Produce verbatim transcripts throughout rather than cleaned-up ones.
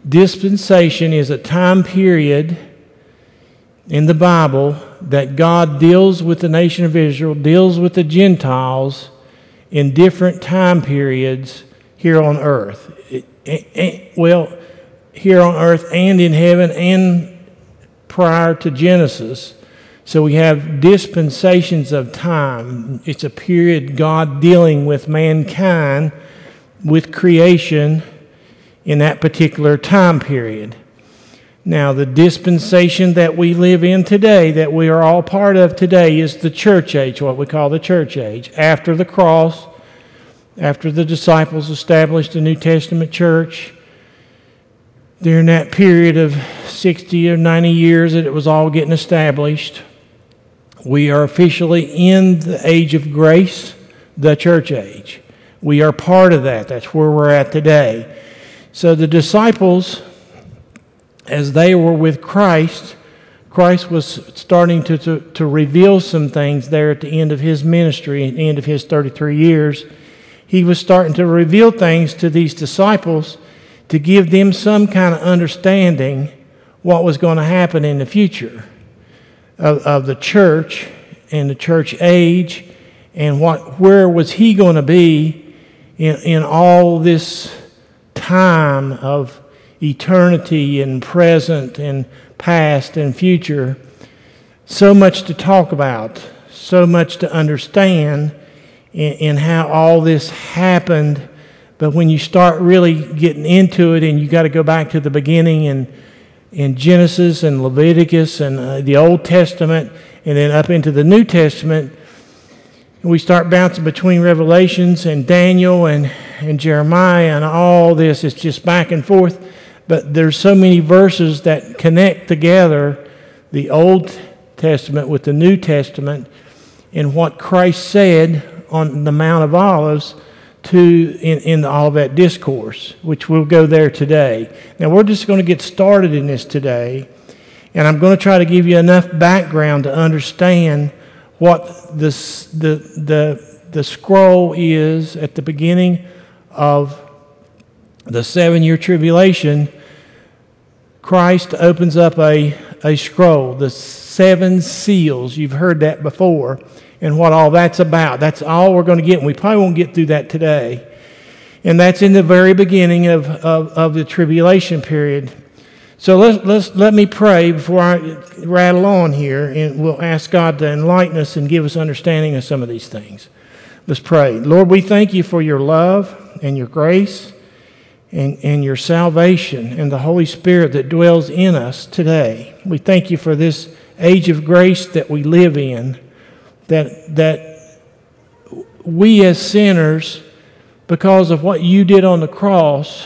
Dispensation is a time period in the Bible that God deals with the nation of Israel, deals with the Gentiles in different time periods here on earth. It, it, it, well, here on earth and in heaven and prior to Genesis. So we have dispensations of time. It's a period God dealing with mankind, with creation in that particular time period. Now, the dispensation that we live in today, that we are all part of today, is the church age, what we call the church age. After the cross, after the disciples established the New Testament church, during that period of sixty or ninety years that it was all getting established, we are officially in the age of grace, the church age. We are part of that. That's where we're at today. So the disciples, as they were with Christ, Christ was starting to, to, to reveal some things there at the end of his ministry, at the end of his thirty-three years. He was starting to reveal things to these disciples to give them some kind of understanding what was going to happen in the future of, of the church and the church age, and what where was he going to be in, in all this time of eternity and present and past and future. So much to talk about, so much to understand in, in how all this happened. But when you start really getting into it, and you got to go back to the beginning in, in Genesis and Leviticus and uh, the Old Testament, and then up into the New Testament, we start bouncing between Revelations and Daniel and, and Jeremiah and all this. It's just back and forth. But there's so many verses that connect together the Old Testament with the New Testament and what Christ said on the Mount of Olives to in, in the Olivet Discourse, which we'll go there today. Now, we're just going to get started in this today, and I'm going to try to give you enough background to understand what this, the, the, the scroll is at the beginning of the seven-year tribulation. Christ opens up a, a scroll, the seven seals. You've heard that before, and what all that's about. That's all we're going to get, and we probably won't get through that today. And that's in the very beginning of, of, of the tribulation period. So let's, let's, let me pray before I rattle on here, and we'll ask God to enlighten us and give us understanding of some of these things. Let's pray. Lord, we thank you for your love and your grace and, and your salvation and the Holy Spirit that dwells in us today. We thank you for this age of grace that we live in, that, that we as sinners, because of what you did on the cross,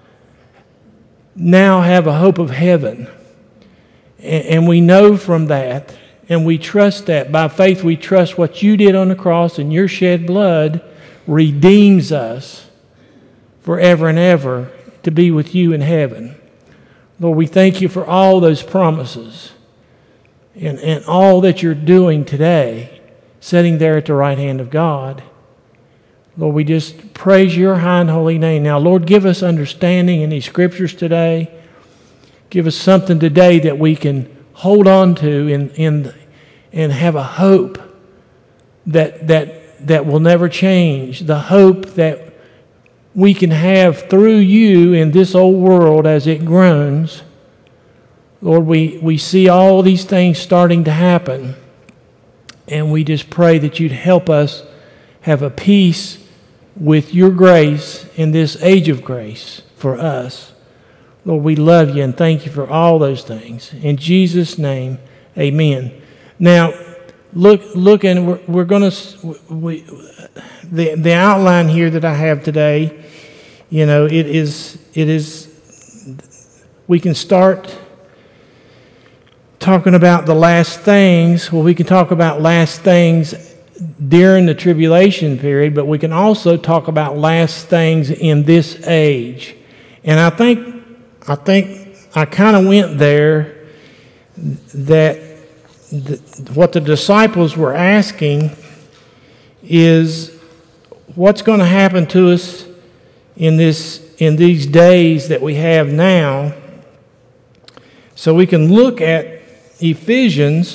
now have a hope of heaven. And, and we know from that, and we trust that. By faith, we trust what you did on the cross, and your shed blood redeems us forever and ever to be with you in heaven. Lord, we thank you for all those promises and, and all that you're doing today, sitting there at the right hand of God. Lord, we just praise your high and holy name. Now, Lord, give us understanding in these scriptures today. Give us something today that we can hold on to in, in, and have a hope that, that, that will never change. The hope that we can have through you in this old world as it groans. Lord, we, we see all these things starting to happen, and we just pray that you'd help us have a peace with your grace in this age of grace for us. Lord, we love you and thank you for all those things. In Jesus' name, amen. Now, look, look, and we're, we're going to, we, the, the outline here that I have today, you know, it is, it is, we can start talking about the last things. Well, we can talk about last things during the tribulation period, but we can also talk about last things in this age. And I think I think I kind of went there that the, what the disciples were asking is what's going to happen to us in this in these days that we have now. So we can look at Ephesians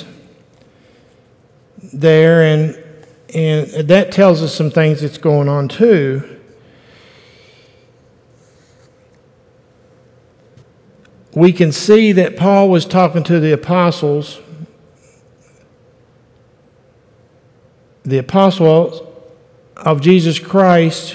there, and and that tells us some things that's going on too. We can see that Paul was talking to the apostles, the apostles of Jesus Christ,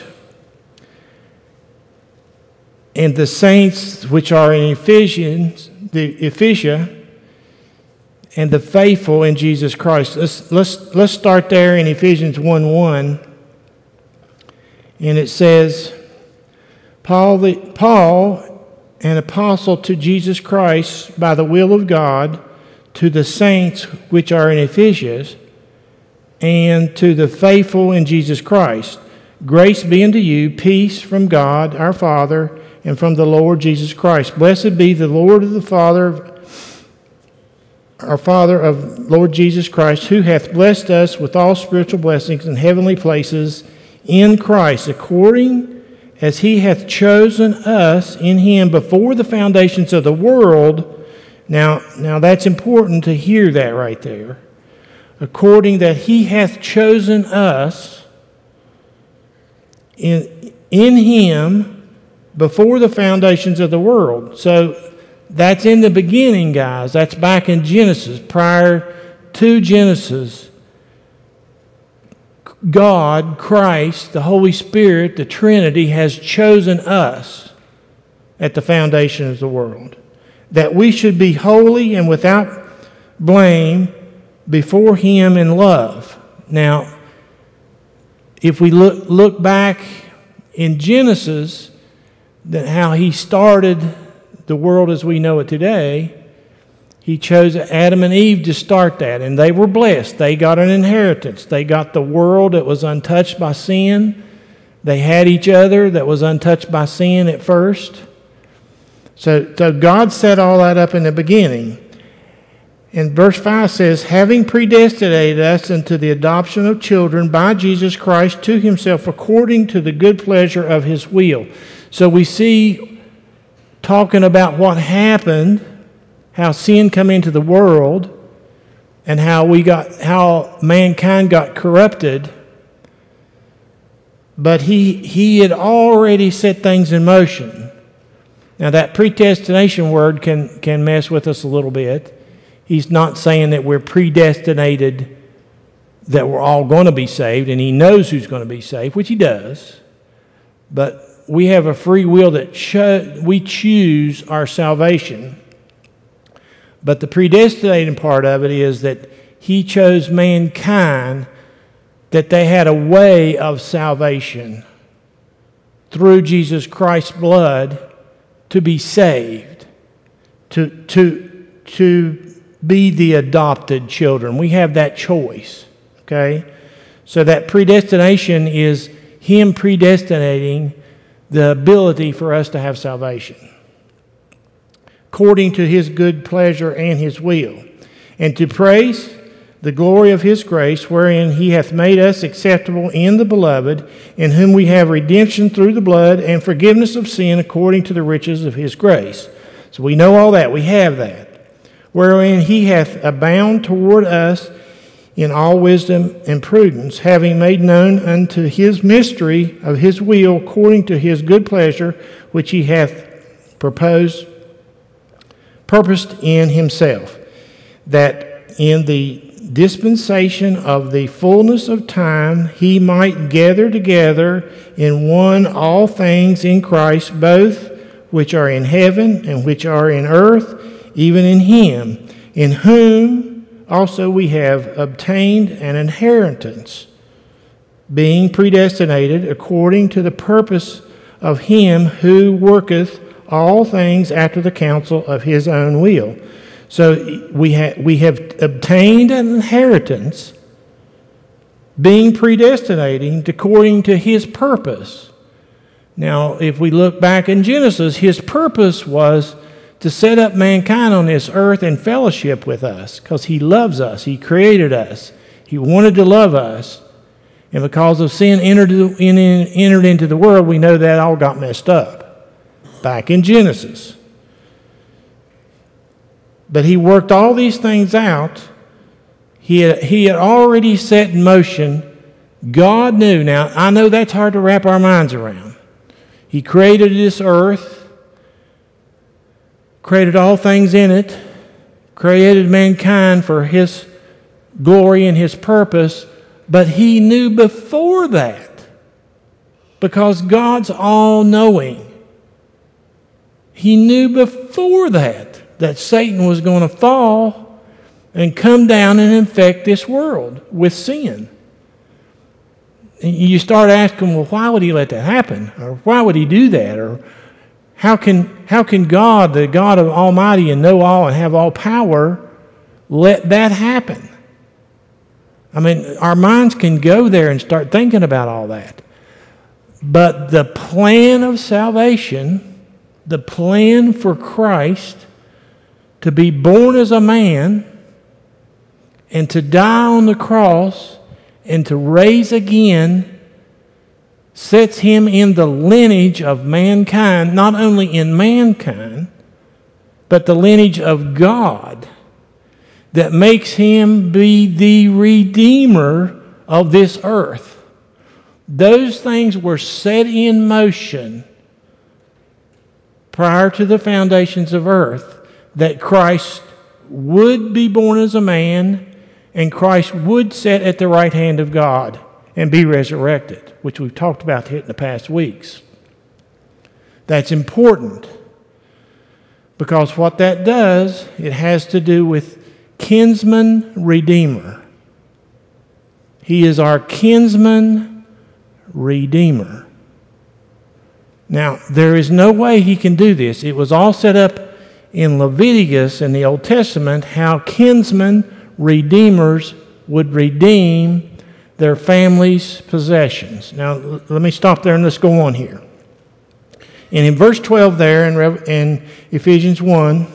and the saints which are in Ephesians, the Ephesia, and the faithful in Jesus Christ. Let's let's let's start there in Ephesians one one, and it says, Paul the Paul. an apostle to Jesus Christ by the will of God, to the saints which are in Ephesus, and to the faithful in Jesus Christ. Grace be unto you, peace from God our Father, and from the Lord Jesus Christ. Blessed be the Lord of the Father, our Father of Lord Jesus Christ, who hath blessed us with all spiritual blessings in heavenly places in Christ, according as he hath chosen us in him before the foundations of the world. Now, now that's important to hear that right there. According that he hath chosen us in, in him before the foundations of the world. So that's in the beginning, guys. That's back in Genesis. Prior to Genesis, God, Christ, the Holy Spirit, the Trinity has chosen us at the foundation of the world, that we should be holy and without blame before him in love. Now, if we look, look back in Genesis, that how he started the world as we know it today, he chose Adam and Eve to start that, and they were blessed. They got an inheritance. They got the world that was untouched by sin. They had each other that was untouched by sin at first. So, so God set all that up in the beginning. And verse five says, having predestinated us unto the adoption of children by Jesus Christ to himself according to the good pleasure of his will. So we see, talking about what happened, how sin come into the world, and how we got, how mankind got corrupted. But he he had already set things in motion. Now that predestination word can can mess with us a little bit. He's not saying that we're predestinated, that we're all going to be saved, and he knows who's going to be saved, which he does. But we have a free will that cho- we choose our salvation. But the predestinating part of it is that he chose mankind, that they had a way of salvation through Jesus Christ's blood to be saved, to, to, to be the adopted children. We have that choice, okay? So that predestination is him predestinating the ability for us to have salvation, according to his good pleasure and his will, and to praise the glory of his grace, wherein he hath made us acceptable in the beloved, in whom we have redemption through the blood and forgiveness of sin according to the riches of his grace. So we know all that. We have that. Wherein he hath abounded toward us in all wisdom and prudence, having made known unto his mystery of his will according to his good pleasure, which he hath proposed, purposed in himself, that in the dispensation of the fullness of time he might gather together in one all things in Christ, both which are in heaven and which are in earth, even in him, in whom also we have obtained an inheritance, being predestinated according to the purpose of him who worketh all things after the counsel of his own will. So we, ha- we have obtained an inheritance, being predestinating according to his purpose. Now, if we look back in Genesis, his purpose was to set up mankind on this earth in fellowship with us, because he loves us. He created us. He wanted to love us. And because of sin entered, in, entered into the world, we know that all got messed up. back in Genesis. But he worked all these things out. He had, he had already set in motion. God knew. Now, I know that's hard to wrap our minds around. He created this earth, created all things in it, created mankind for his glory and his purpose, but he knew before that, because God's all-knowing. He knew before that that Satan was going to fall and come down and infect this world with sin. And you start asking, well, why would he let that happen? Or why would he do that? Or how can, how can God, the God of Almighty and know all and have all power, let that happen? I mean, our minds can go there and start thinking about all that. But the plan of salvation, the plan for Christ to be born as a man and to die on the cross and to raise again, sets him in the lineage of mankind, not only in mankind, but the lineage of God, that makes him be the Redeemer of this earth. Those things were set in motion prior to the foundations of earth, that Christ would be born as a man and Christ would sit at the right hand of God and be resurrected, which we've talked about in the past weeks. That's important, because what that does, it has to do with kinsman redeemer. He is our kinsman redeemer. Now, there is no way he can do this. It was all set up in Leviticus in the Old Testament, how kinsman redeemers would redeem their family's possessions. Now, let me stop there and let's go on here. And in verse twelve there in, in Ephesians one,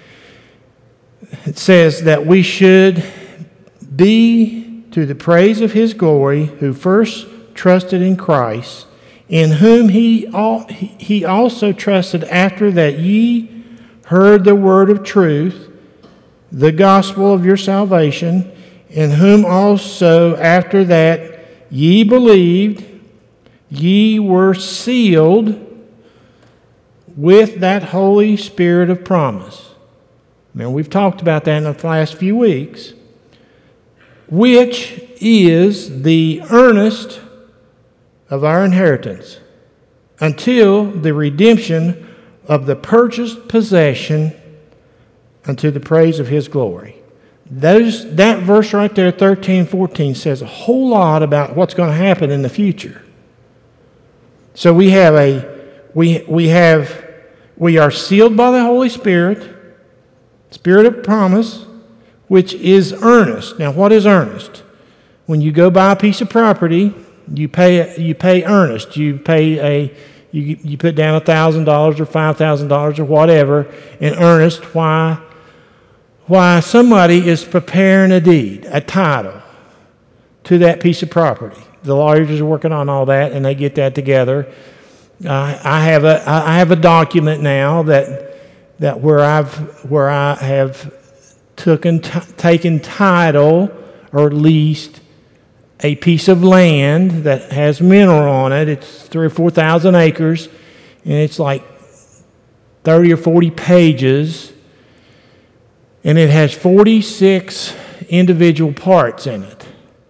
it says that we should be to the praise of his glory, who first trusted in Christ, in whom he, all, he also trusted after that ye heard the word of truth, the gospel of your salvation, in whom also after that ye believed, ye were sealed with that Holy Spirit of promise. Now, we've talked about that in the last few weeks, which is the earnest of our inheritance, until the redemption of the purchased possession unto the praise of his glory. Those, that verse right there, thirteen, fourteen, says a whole lot about what's going to happen in the future. So we have a, we, we have, we are sealed by the Holy Spirit, Spirit of promise, which is earnest. Now, what is earnest? When you go buy a piece of property, you pay, you pay earnest. You pay a, you, you put down one thousand dollars or five thousand dollars or whatever in earnest. Why? Why somebody is preparing a deed, a title, to that piece of property. The lawyers are working on all that, and they get that together. Uh, I have a I have a document now that that where I've where I have taken t- taken title or leased a piece of land that has mineral on it. It's three or four thousand acres, and it's like thirty or forty pages. And it has forty-six individual parts in it.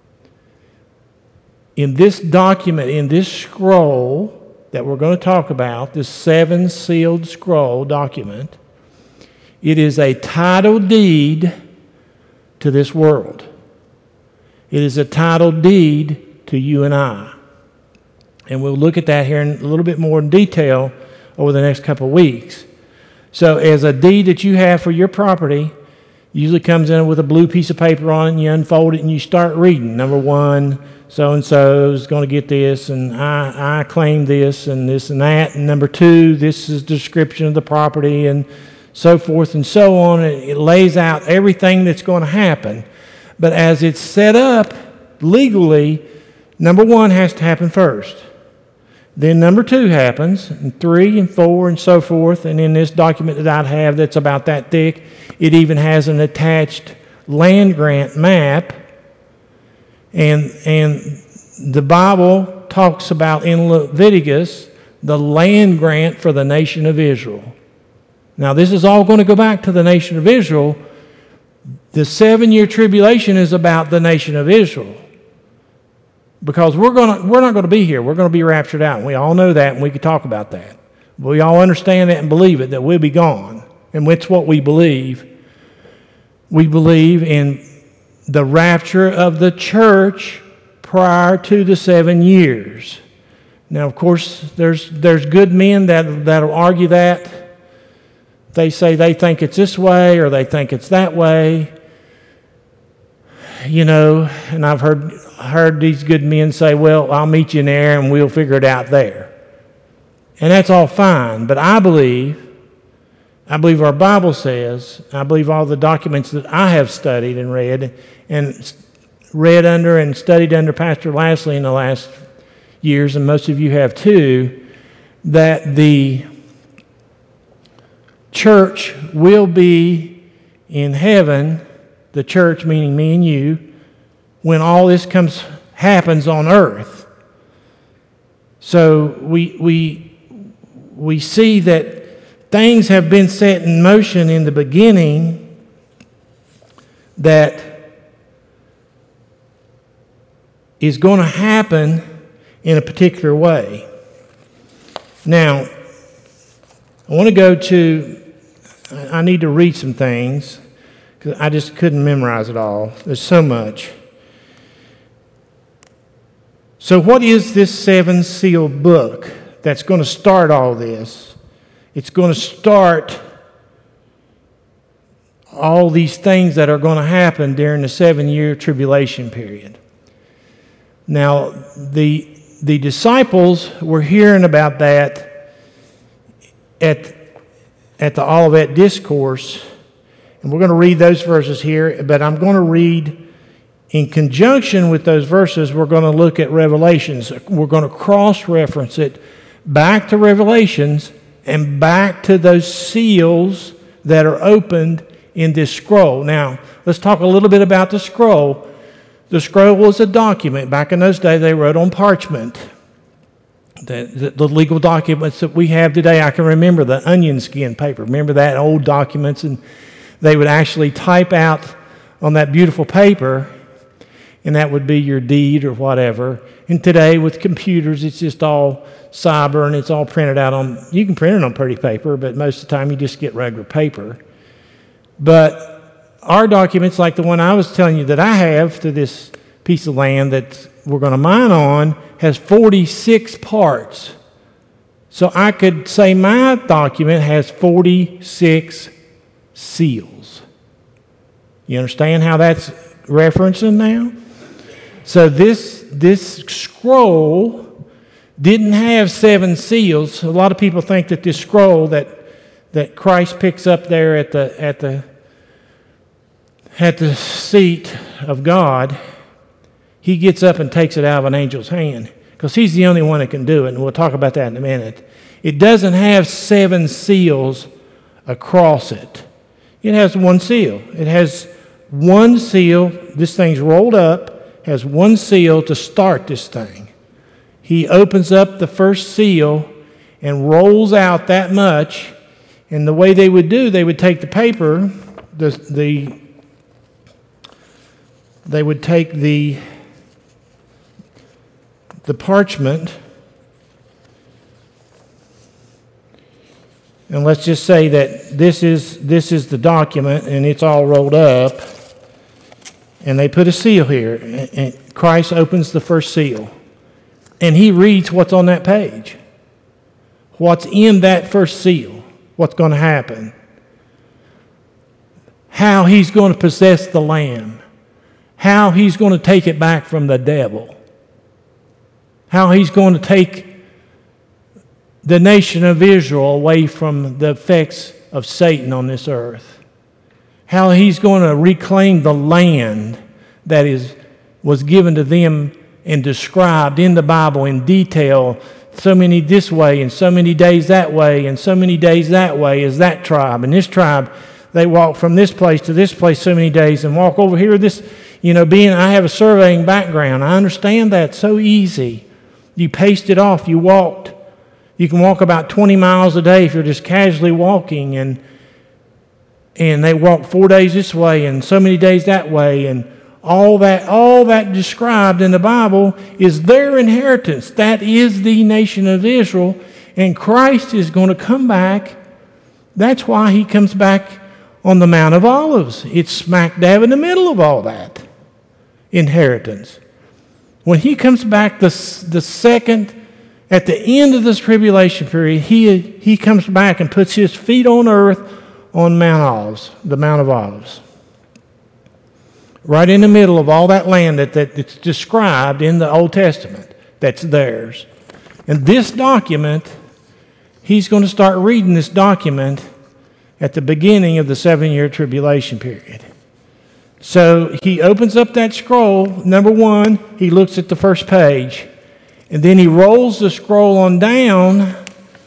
In this document, in this scroll that we're going to talk about, this seven sealed scroll document, it is a title deed to this world. It is a title deed to you and I. And we'll look at that here in a little bit more in detail over the next couple of weeks. So as a deed that you have for your property, usually comes in with a blue piece of paper on it, and you unfold it and you start reading. Number one, so-and-so is going to get this, and I, I claim this and this and that. And number two, this is the description of the property, and so forth and so on. It, it lays out everything that's going to happen. But as it's set up legally, number one has to happen first. Then number two happens, and three and four and so forth. And in this document that I have that's about that thick, it even has an attached land grant map. And, and the Bible talks about in Leviticus the land grant for the nation of Israel. Now, this is all going to go back to the nation of Israel. The seven-year tribulation is about the nation of Israel. Because we're going to, we're not going to be here. We're going to be raptured out. And we all know that, and we could talk about that. We all understand that and believe it, that we'll be gone. And it's what we believe. We believe in the rapture of the church prior to the seven years. Now, of course, there's there's good men that that'll argue that. They say they think it's this way or they think it's that way. You know, and I've heard heard these good men say, well, I'll meet you in there and we'll figure it out there. And that's all fine. But I believe, I believe our Bible says, I believe all the documents that I have studied and read, and read under and studied under Pastor Lashley in the last years, and most of you have too, that the church will be in heaven, the church meaning me and you, when all this comes happens on earth. So we we we see that things have been set in motion in the beginning that is going to happen in a particular way. Now, I want to go to, I need to read some things because I just couldn't memorize it all. There's so much. So what is this seven-sealed book that's going to start all this? It's going to start all these things that are going to happen during the seven-year tribulation period. Now, the the disciples were hearing about that at, at the Olivet Discourse, and we're going to read those verses here, but I'm going to read in conjunction with those verses, we're going to look at Revelations. We're going to cross-reference it back to Revelations and back to those seals that are opened in this scroll. Now, let's talk a little bit about the scroll. The scroll was a document. Back in those days, they wrote on parchment. The, the, the legal documents that we have today, I can remember the onion skin paper. Remember that, old documents? And they would actually type out on that beautiful paper, and that would be your deed or whatever. And today, with computers, it's just all cyber, and it's all printed out on, you can print it on pretty paper, but most of the time you just get regular paper. But our documents, like the one I was telling you that I have to this piece of land that we're going to mine on, has forty-six parts. So I could say my document has forty-six seals. You understand how that's referencing now? So this, this scroll didn't have seven seals. A lot of people think that this scroll that, that Christ picks up there at the at the at the seat of God, he gets up and takes it out of an angel's hand because he's the only one that can do it, and we'll talk about that in a minute. It doesn't have seven seals across it. It has one seal. It has one seal. This thing's rolled up, has one seal to start this thing. He opens up the first seal and rolls out that much, and the way they would do, they would take the paper, the the They would take the, the parchment, and let's just say that this is this is the document, and it's all rolled up, and they put a seal here, and Christ opens the first seal, and he reads what's on that page, what's in that first seal, what's going to happen, how he's going to possess the Lamb, how he's going to take it back from the devil, how he's going to take the nation of Israel away from the effects of Satan on this earth, how he's going to reclaim the land that is was given to them and described in the Bible in detail so many this way and so many days that way and so many days that way is that tribe. And this tribe, they walk from this place to this place so many days and walk over here this, you know, being, I have a surveying background. I understand that so easy. You paced it off. You walked. You can walk about twenty miles a day if you're just casually walking, and and they walk four days this way and so many days that way, and all that all that described in the Bible is their inheritance. That is the nation of Israel, and Christ is going to come back. That's why he comes back on the Mount of Olives. It's smack dab in the middle of all that inheritance. When he comes back the, the second, at the end of this tribulation period, he, he comes back and puts his feet on earth on Mount Olives, the Mount of Olives. Right in the middle of all that land that, that it's described in the Old Testament, that's theirs. And this document, he's going to start reading this document at the beginning of the seven-year tribulation period. So he opens up that scroll. Number one, he looks at the first page. And then he rolls the scroll on down,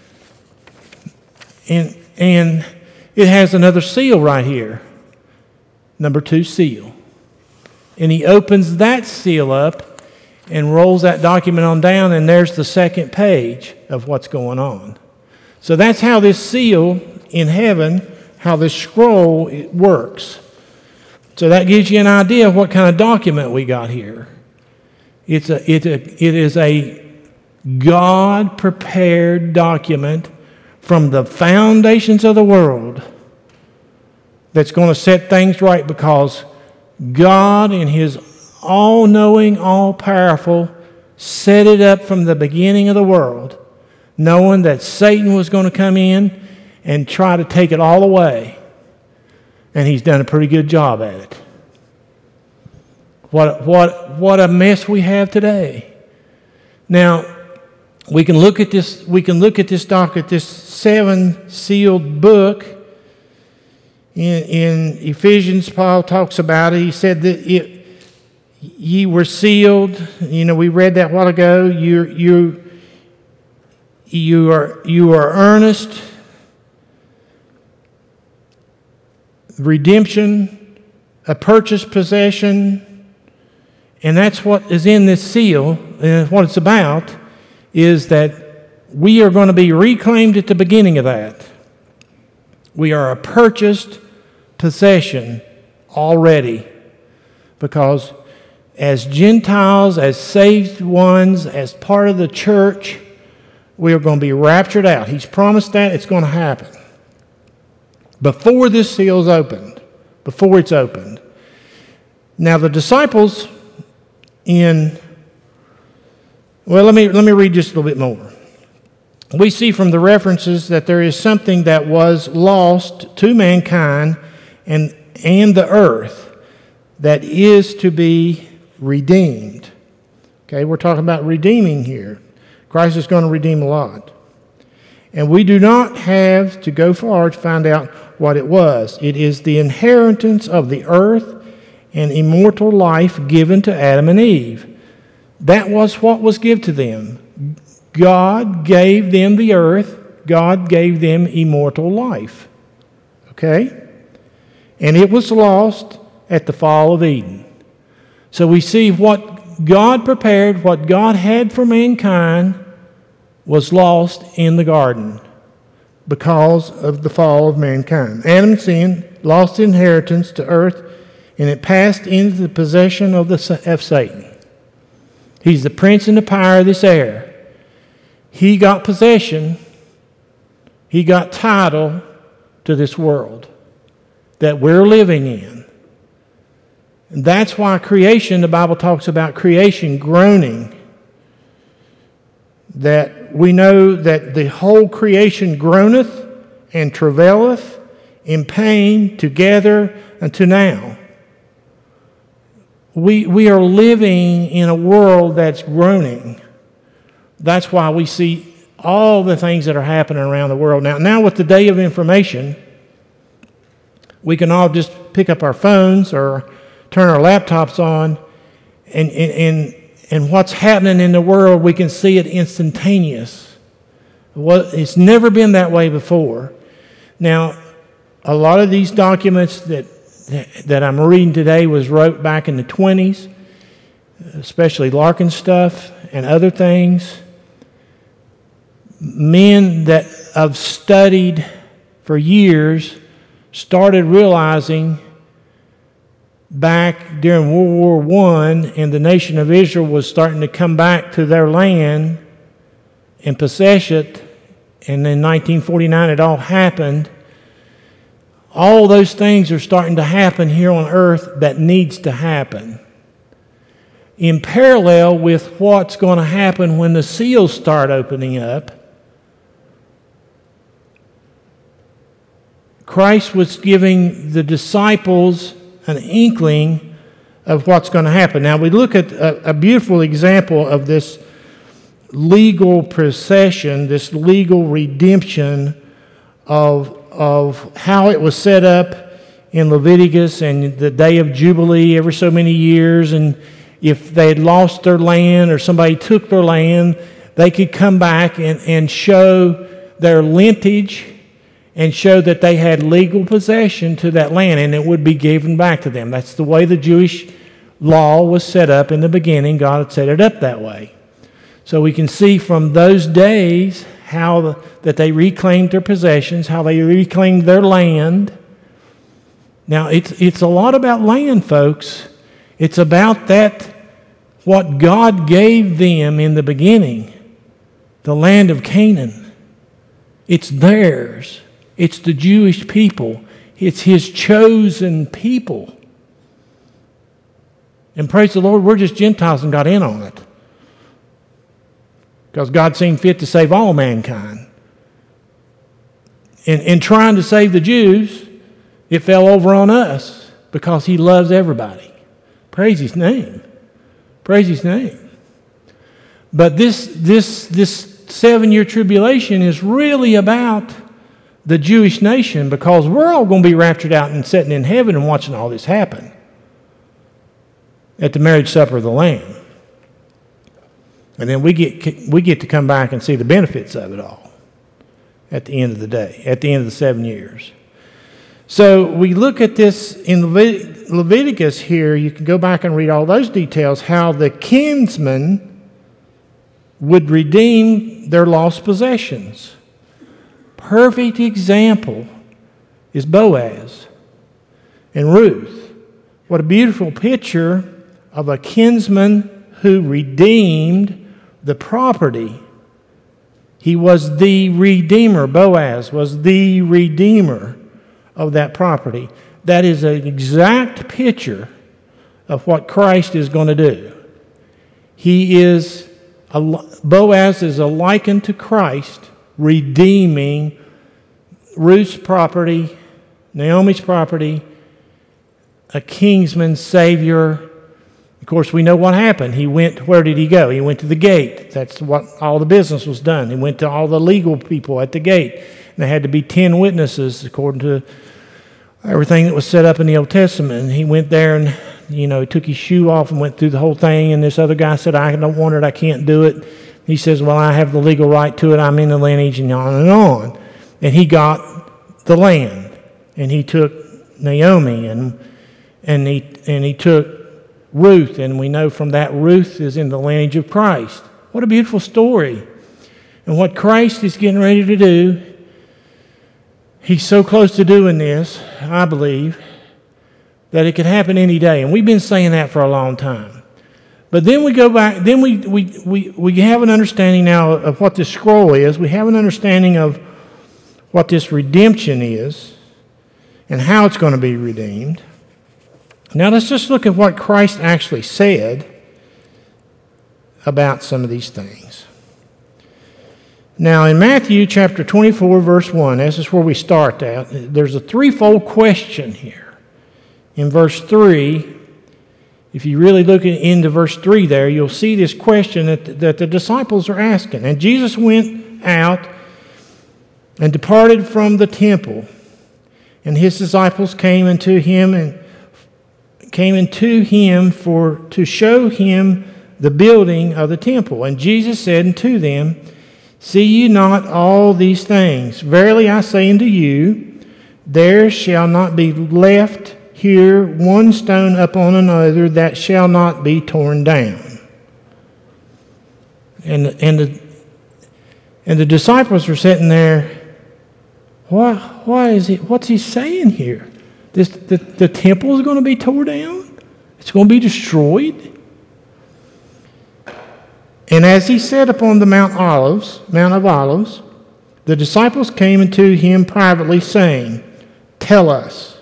and, and it has another seal right here. Number two seal. And he opens that seal up and rolls that document on down, and there's the second page of what's going on. So that's how this seal in heaven, how this scroll it works. So that gives you an idea of what kind of document we got here. It's a, it, a, it is a God-prepared document from the foundations of the world that's going to set things right, because God in his all-knowing, all-powerful set it up from the beginning of the world, knowing that Satan was going to come in and try to take it all away. And he's done a pretty good job at it. What, what, what a mess we have today. Now, we can look at this, we can look at this document, this seven sealed book. In, in Ephesians, Paul talks about it. He said that it, ye were sealed. You know, we read that a while ago. You, you, you are, you are earnest. Redemption, a purchased possession, and that's what is in this seal, and what it's about is that we are going to be reclaimed at the beginning of that. We are a purchased possession already, because as Gentiles, as saved ones, as part of the church, we are going to be raptured out. He's promised that. It's going to happen. Before this seal is opened, before it's opened. Now the disciples in, well, let me let me read just a little bit more. We see from the references that there is something that was lost to mankind and, and the earth that is to be redeemed. Okay, we're talking about redeeming here. Christ is going to redeem a lot. And we do not have to go far to find out what it was. It is the inheritance of the earth and immortal life given to Adam and Eve. That was what was given to them. God gave them the earth. God gave them immortal life. Okay? And it was lost at the fall of Eden. So we see what God prepared, what God had for mankind, was lost in the garden because of the fall of mankind. Adam sinned, lost inheritance to earth, and it passed into the possession of, the, of Satan. He's the prince and the power of this air. He got possession, he got title to this world that we're living in. And that's why creation, the Bible talks about creation groaning. That we know that the whole creation groaneth and travaileth in pain together unto now. We, we are living in a world that's groaning. That's why we see all the things that are happening around the world. Now, now with the day of information, we can all just pick up our phones or turn our laptops on and, and, and and what's happening in the world, we can see it instantaneous. Well, it's never been that way before. Now, a lot of these documents that that I'm reading today was wrote back in the twenties, especially Larkin stuff and other things. Men that have studied for years started realizing back during World War One, and the nation of Israel was starting to come back to their land and possess it, and in nineteen forty-nine it all happened. All those things are starting to happen here on earth that needs to happen. In parallel with what's going to happen when the seals start opening up, Christ was giving the disciples an inkling of what's going to happen. Now we look at a, a beautiful example of this legal procession, this legal redemption of of how it was set up in Leviticus and the day of Jubilee every so many years. And if they had lost their land or somebody took their land, they could come back and, and show their lineage and show that they had legal possession to that land, and it would be given back to them. That's the way the Jewish law was set up in the beginning. God had set it up that way. So we can see from those days how the, that they reclaimed their possessions, how they reclaimed their land. Now, it's it's a lot about land, folks. It's about that, what God gave them in the beginning, the land of Canaan. It's theirs. It's the Jewish people. It's His chosen people. And praise the Lord, we're just Gentiles and got in on it, because God seemed fit to save all mankind. In, in trying to save the Jews, it fell over on us because He loves everybody. Praise His name. Praise His name. But this, this, this seven-year tribulation is really about the Jewish nation, because we're all going to be raptured out and sitting in heaven and watching all this happen at the marriage supper of the Lamb. And then we get we get to come back and see the benefits of it all at the end of the day, at the end of the seven years. So we look at this in Levit- Leviticus here. You can go back and read all those details, how the kinsman would redeem their lost possessions. Perfect example is Boaz and Ruth. What a beautiful picture of a kinsman who redeemed the property. He was the redeemer. Boaz was the redeemer of that property. That is an exact picture of what Christ is going to do. He is, a, Boaz is a likened to Christ, redeeming Ruth's property, Naomi's property, a kinsman, Savior. Of course, we know what happened. He went, where did he go? He went to the gate. That's what all the business was done. He went to all the legal people at the gate. And there had to be ten witnesses according to everything that was set up in the Old Testament. And he went there and, you know, took his shoe off and went through the whole thing. And this other guy said, I don't want it, I can't do it. He says, well, I have the legal right to it. I'm in the lineage, and on and on. And he got the land. And he took Naomi, and and he and he took Ruth, and we know from that Ruth is in the lineage of Christ. What a beautiful story. And what Christ is getting ready to do, He's so close to doing this, I believe, that it could happen any day. And we've been saying that for a long time. But then we go back, then we, we, we, we have an understanding now of what this scroll is. We have an understanding of what this redemption is and how it's going to be redeemed. Now let's just look at what Christ actually said about some of these things. Now in Matthew chapter twenty-four, verse one, this is where we start at. There's a threefold question here. In verse three, if you really look into verse three there, you'll see this question that, that the disciples are asking. And Jesus went out and departed from the temple, and his disciples came unto him and came into him for to show him the building of the temple. And Jesus said unto them, See ye not all these things? Verily I say unto you, there shall not be left here one stone upon another that shall not be torn down. And, and, the, and the disciples were sitting there, why, why is it, what's he saying here? This, the, the temple is going to be torn down? It's going to be destroyed? And as he sat upon the Mount Olives, Mount of Olives, the disciples came unto him privately, saying, Tell us.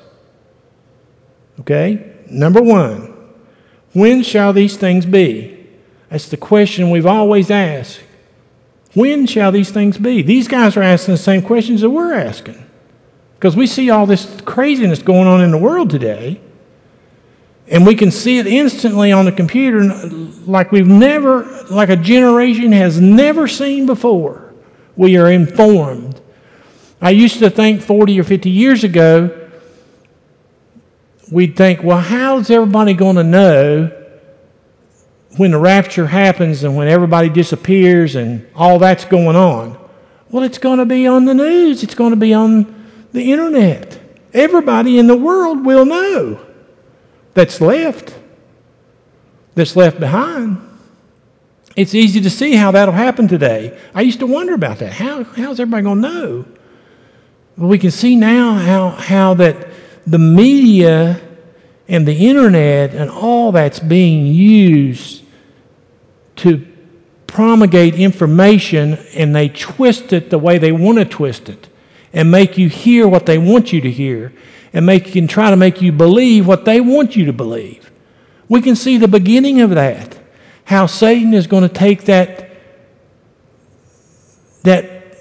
Okay? Number one, when shall these things be? That's the question we've always asked. When shall these things be? These guys are asking the same questions that we're asking. Because we see all this craziness going on in the world today. And we can see it instantly on the computer like we've never, like a generation has never seen before. We are informed. I used to think forty or fifty years ago, we'd think, well, how's everybody going to know when the rapture happens and when everybody disappears and all that's going on? Well, it's going to be on the news. It's going to be on the internet. Everybody in the world will know. That's left, that's left behind. It's easy to see how that'll happen today. I used to wonder about that. How, how's everybody going to know? Well, we can see now how, how that the media and the internet and all that's being used to promulgate information, and they twist it the way they want to twist it and make you hear what they want you to hear, and make and try to make you believe what they want you to believe. We can see the beginning of that, how Satan is going to take that, that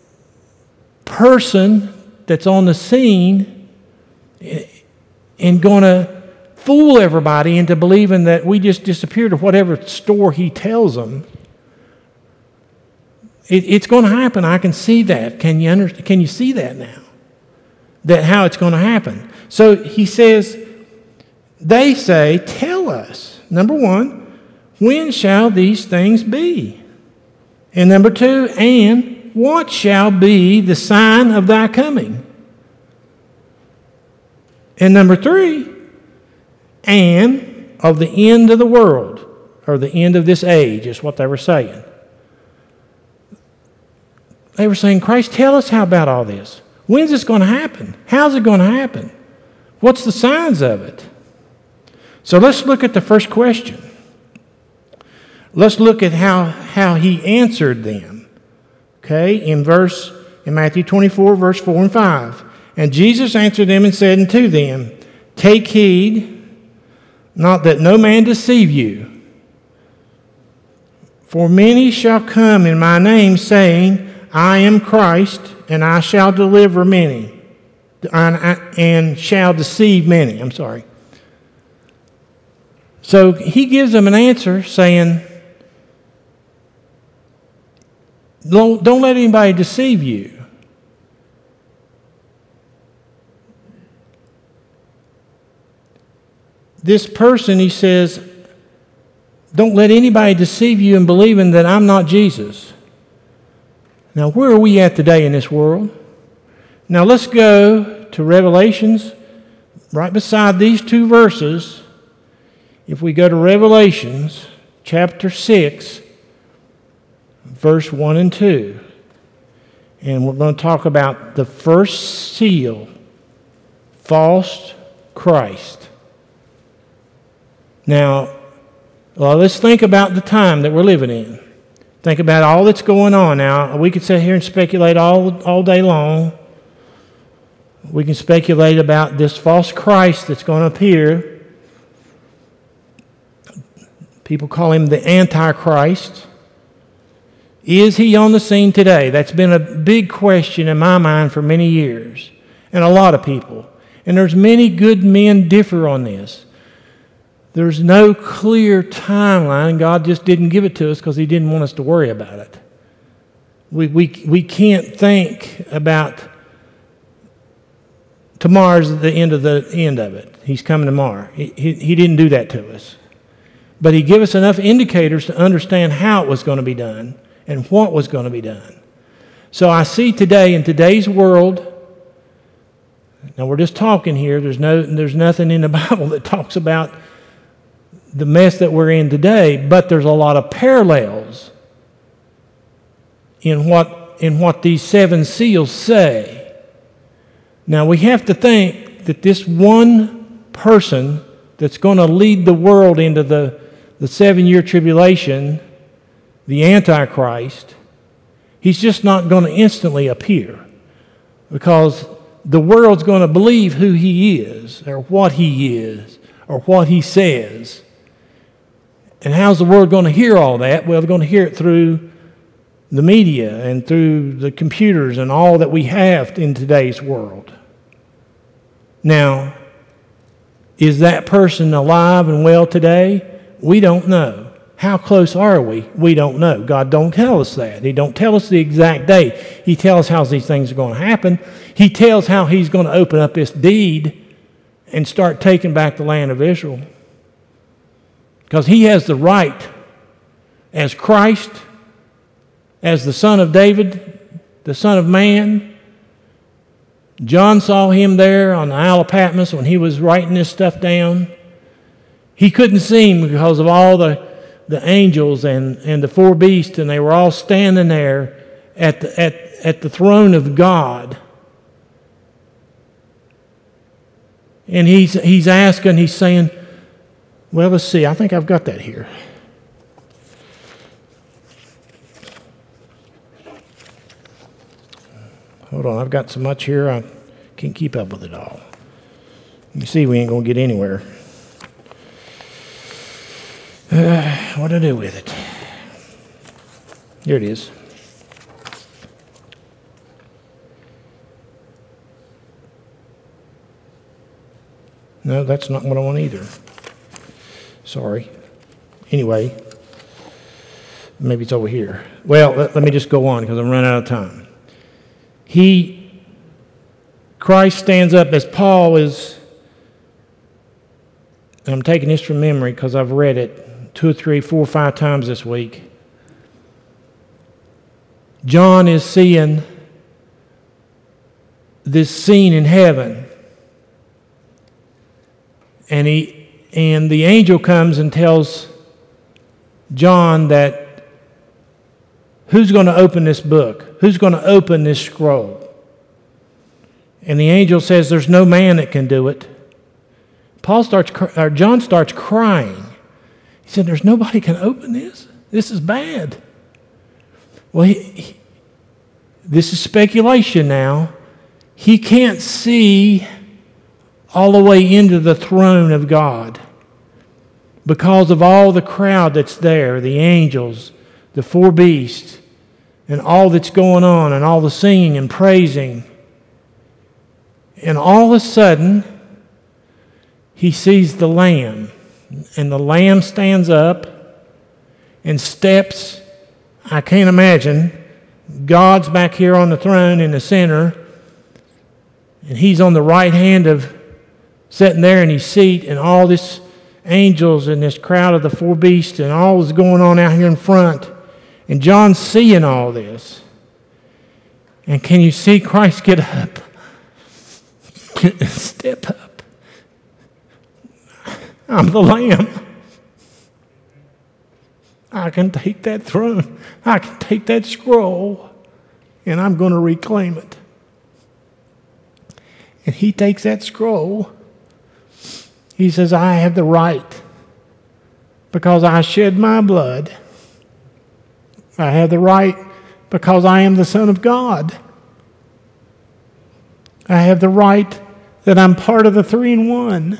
person that's on the scene and going to fool everybody into believing that we just disappeared to whatever store he tells them. It, it's going to happen. I can see that. Can you understand? Can you see that now? That how it's going to happen. So he says, they say, tell us. Number one, when shall these things be? And number two, and what shall be the sign of thy coming? And number three, and of the end of the world, or the end of this age, is what they were saying. They were saying, Christ, tell us how about all this. When's this going to happen? How's it going to happen? What's the signs of it? So let's look at the first question. Let's look at how, how he answered them. Okay, in verse in Matthew twenty-four, verse four and five. And Jesus answered them and said unto them, Take heed, not that no man deceive you. For many shall come in my name, saying, I am Christ, and I shall deliver many, and shall deceive many. I'm sorry. So he gives them an answer saying, don't, don't let anybody deceive you. This person, he says, don't let anybody deceive you in believing that I'm not Jesus. Now, where are we at today in this world? Now, let's go to Revelations, right beside these two verses. If we go to Revelations chapter six, verse one and two, and we're going to talk about the first seal, false Christ. Now, well, let's think about the time that we're living in. Think about all that's going on now. We could sit here and speculate all, all day long. We can speculate about this false Christ that's going to appear. People call him the Antichrist. Is he on the scene today? That's been a big question in my mind for many years, and a lot of people. And there's many good men differ on this. There's no clear timeline. God just didn't give it to us because he didn't want us to worry about it. We, we, we can't think about tomorrow's the end of the end of it. He's coming tomorrow. He, he, he didn't do that to us. but he gave us enough indicators to understand how it was going to be done and what was going to be done. So I see today, in today's world, now we're just talking here, there's no, there's nothing in the Bible that talks about the mess that we're in today, but there's a lot of parallels in what, in what these seven seals say. Now we have to think that this one person that's going to lead the world into the, the seven-year tribulation, the Antichrist, he's just not going to instantly appear, because the world's going to believe who he is or what he is or what he says. And how's the world going to hear all that? Well, they're going to hear it through the media and through the computers and all that we have in today's world. Now, is that person alive and well today? We don't know. How close are we? We don't know. God don't tell us that. He don't tell us the exact day. He tells us how these things are going to happen. He tells how he's going to open up this deed and start taking back the land of Israel. Because he has the right, as Christ, as the Son of David, the Son of Man. John saw him there on the Isle of Patmos when he was writing this stuff down. He couldn't see him because of all the, the angels and, and the four beasts, and they were all standing there at the, at, at the throne of God. And he's, he's asking, he's saying, well, let's see, I think I've got that here. Hold on, I've got so much here, I can't keep up with it all. You see, we ain't going to get anywhere. Uh, what do I do with it? Here it is. No, that's not what I want either. Sorry. Anyway, maybe it's over here. Well, let, let me just go on because I'm running out of time. He, Christ stands up as Paul is, and I'm taking this from memory because I've read it two or three, four or five times this week. John is seeing this scene in heaven, and he and the angel comes and tells John that who's going to open this book? Who's going to open this scroll? And the angel says there's no man that can do it. Paul starts, or John starts crying. He said, there's nobody can open this? This is bad. Well, he, he, this is speculation now. He can't see all the way into the throne of God because of all the crowd that's there, the angels, the four beasts, and all that's going on, and all the singing and praising. And all of a sudden, he sees the Lamb, and the Lamb stands up and steps. I can't imagine. God's back here on the throne in the center, and he's on the right hand of, sitting there in his seat, and all this angels and this crowd of the four beasts and all is going on out here in front. And John's seeing all this. And can you see Christ get up? Step up. I'm the Lamb. I can take that throne. I can take that scroll, and I'm going to reclaim it. And he takes that scroll. He says, I have the right because I shed my blood. I have the right because I am the Son of God. I have the right that I'm part of the three in one.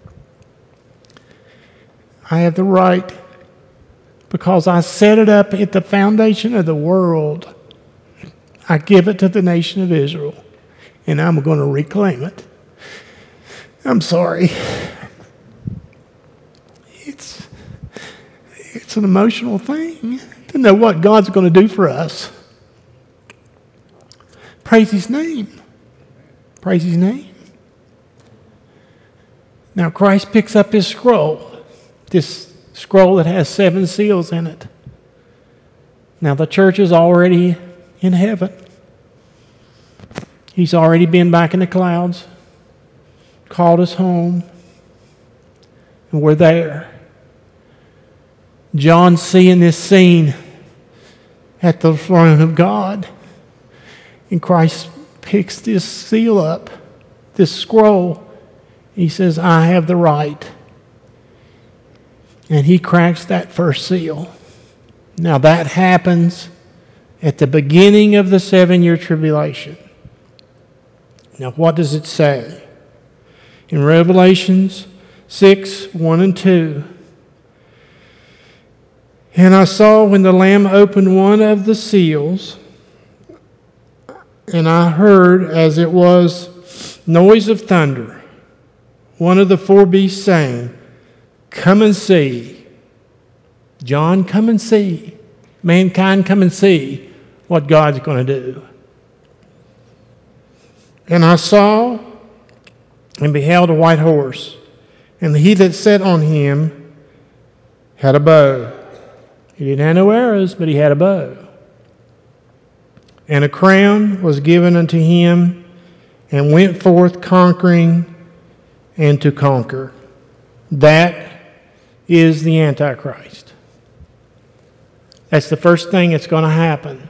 I have the right because I set it up at the foundation of the world. I give it to the nation of Israel, and I'm going to reclaim it. I'm sorry. It's, it's an emotional thing to know what God's going to do for us. Praise His name. Praise His name. Now Christ picks up His scroll, this scroll that has seven seals in it. Now, the church is already in heaven. He's already been back in the clouds, called us home, and we're there. John's seeing this scene at the throne of God, and Christ picks this seal up, this scroll. He says, I have the right. And he cracks that first seal. Now that happens at the beginning of the seven-year tribulation. Now what does it say? In Revelations six, one and two. And I saw when the Lamb opened one of the seals, and I heard, as it was noise of thunder, one of the four beasts saying, come and see. John, come and see. Mankind, come and see what God's going to do. And I saw and beheld a white horse, and he that sat on him had a bow. He didn't have no arrows, but he had a bow. And a crown was given unto him, and went forth conquering and to conquer. That is the Antichrist. That's the first thing that's going to happen.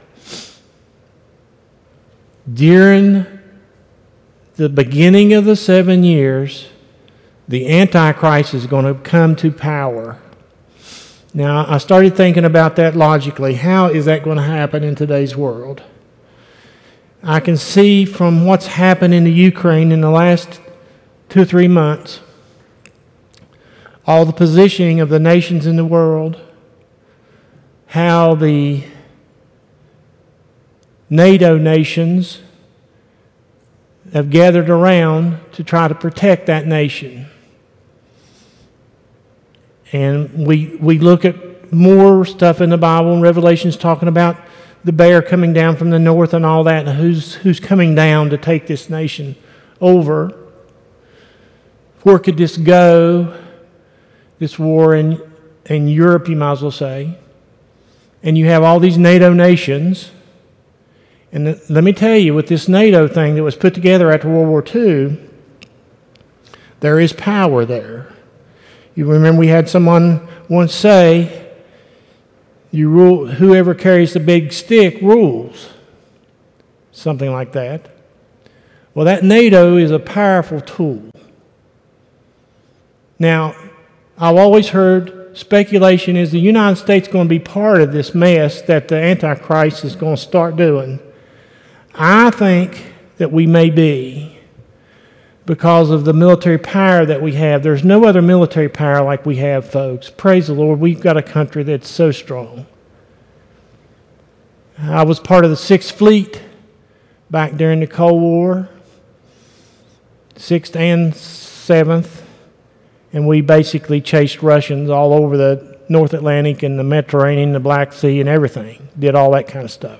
During the beginning of the seven years, the Antichrist is going to come to power. Now, I started thinking about that logically. How is that going to happen in today's world? I can see from what's happened in the Ukraine in the last two or three months, all the positioning of the nations in the world, how the NATO nations have gathered around to try to protect that nation. And we we look at more stuff in the Bible, and Revelation's talking about the bear coming down from the north and all that, and who's who's coming down to take this nation over. Where could this go? This war in, in Europe, you might as well say. And you have all these NATO nations. And th- let me tell you, with this NATO thing that was put together after World War Two, there is power there. You remember we had someone once say, "You rule. Whoever carries the big stick rules." Something like that. Well, that NATO is a powerful tool. Now, I've always heard speculation is the United States going to be part of this mess that the Antichrist is going to start doing. I think that we may be, because of the military power that we have. There's no other military power like we have, folks. Praise the Lord, we've got a country that's so strong. I was part of the Sixth Fleet back during the Cold War, Sixth and Seventh, and we basically chased Russians all over the North Atlantic and the Mediterranean, the Black Sea, and everything. Did all that kind of stuff.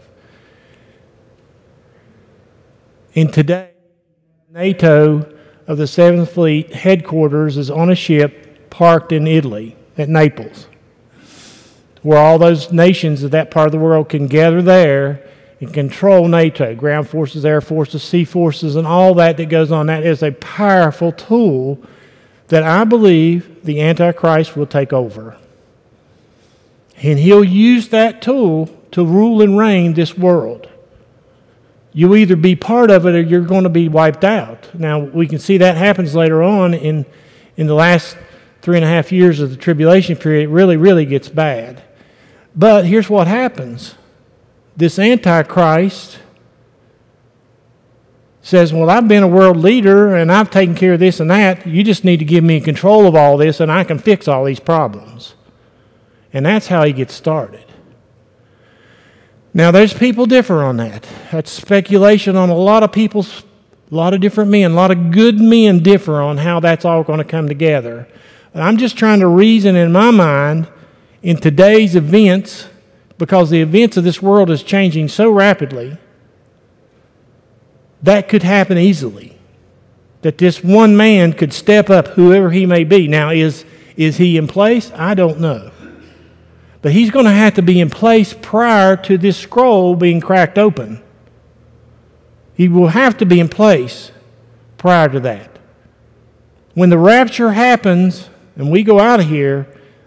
And today, NATO of the Seventh Fleet headquarters is on a ship parked in Italy at Naples, where all those nations of that part of the world can gather there and control NATO, ground forces, air forces, sea forces, and all that that goes on. That is a powerful tool that I believe the Antichrist will take over. And he'll use that tool to rule and reign this world. You either be part of it or you're going to be wiped out. Now, we can see that happens later on in, in the last three and a half years of the tribulation period. It really, really gets bad. But here's what happens. This Antichrist says, well, I've been a world leader and I've taken care of this and that. You just need to give me control of all this and I can fix all these problems. And that's how he gets started. Now, there's people differ on that. That's speculation on a lot of people's, a lot of different men, a lot of good men differ on how that's all going to come together. I'm just trying to reason in my mind in today's events, because the events of this world is changing so rapidly, that could happen easily. That this one man could step up, whoever he may be. Now, is, Is he in place? I don't know. But he's going to have to be in place prior to this scroll being cracked open. He will have to be in place prior to that. When the rapture happens and we go out of here,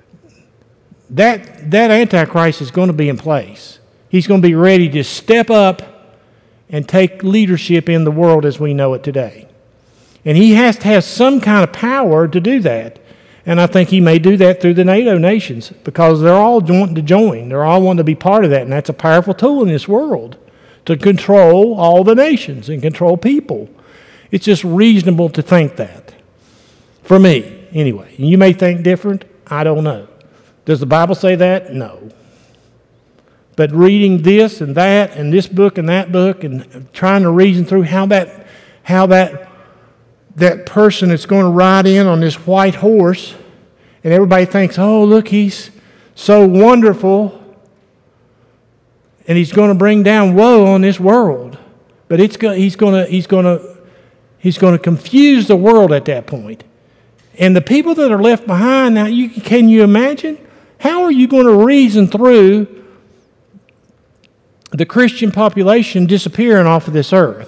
that, that Antichrist is going to be in place. He's going to be ready to step up and take leadership in the world as we know it today. And he has to have some kind of power to do that. And I think he may do that through the NATO nations because they're all wanting to join. They're all wanting to be part of that. And that's a powerful tool in this world to control all the nations and control people. It's just reasonable to think that. For me, anyway. You may think different. I don't know. Does the Bible say that? No. But reading this and that and this book and that book and trying to reason through how that how that that person is going to ride in on this white horse, and everybody thinks, oh, look, he's so wonderful, and he's going to bring down woe on this world. But it's go, he's going to he's going to he's going to confuse the world at that point. And the people that are left behind now, you can you imagine? How are you going to reason through the Christian population disappearing off of this earth?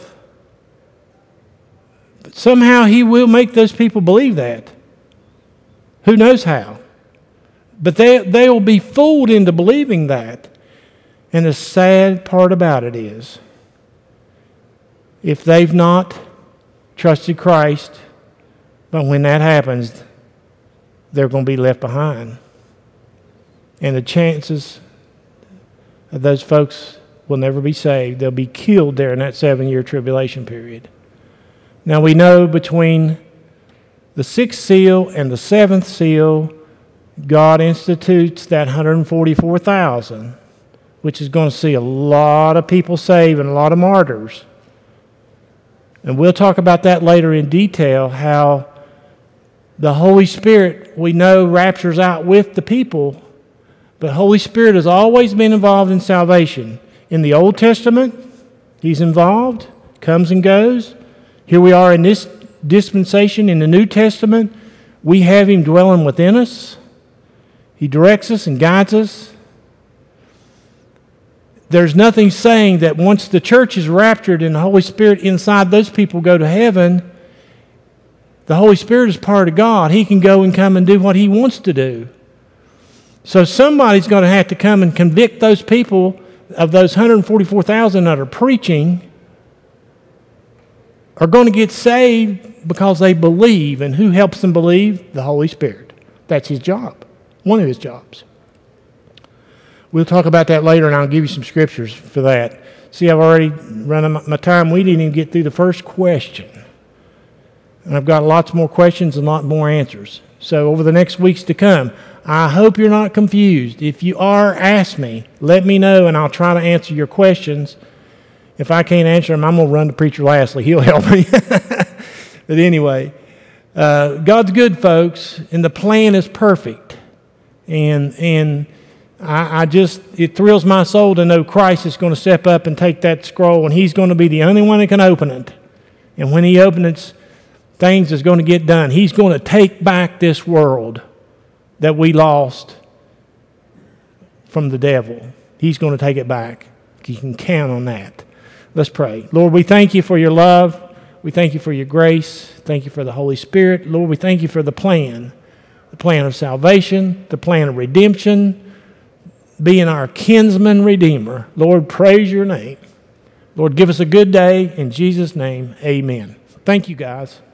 But somehow he will make those people believe that. Who knows how? But they, they will be fooled into believing that. And the sad part about it is, if they've not trusted Christ, but when that happens, they're going to be left behind. And the chances of those folks will never be saved. They'll be killed during that seven-year tribulation period. Now we know between the sixth seal and the seventh seal, God institutes that one hundred forty-four thousand, which is going to see a lot of people saved and a lot of martyrs. And we'll talk about that later in detail, how the Holy Spirit, we know, raptures out with the people, but Holy Spirit has always been involved in salvation. In the Old Testament, he's involved, comes and goes. Here we are in this dispensation in the New Testament. We have him dwelling within us. He directs us and guides us. There's nothing saying that once the church is raptured and the Holy Spirit inside those people go to heaven, the Holy Spirit is part of God. He can go and come and do what he wants to do. So somebody's going to have to come and convict those people of those one hundred forty-four thousand that are preaching are going to get saved because they believe. And who helps them believe? The Holy Spirit. That's his job. One of his jobs. We'll talk about that later, and I'll give you some scriptures for that. See, I've already run my time. We didn't even get through the first question. And I've got lots more questions and a lot more answers. So over the next weeks to come, I hope you're not confused. If you are, ask me. Let me know, and I'll try to answer your questions. If I can't answer them, I'm going to run to Preacher Lastly. He'll help me. But anyway, uh, God's good, folks, and the plan is perfect. And and I, I just, it thrills my soul to know Christ is going to step up and take that scroll, and he's going to be the only one that can open it. And when he opens it, things is going to get done. He's going to take back this world that we lost from the devil. He's going to take it back. You can count on that. Let's pray. Lord, we thank you for your love. We thank you for your grace. Thank you for the Holy Spirit. Lord, we thank you for the plan, the plan of salvation, the plan of redemption, being our kinsman redeemer. Lord, praise your name. Lord, give us a good day. In Jesus' name, amen. Thank you, guys.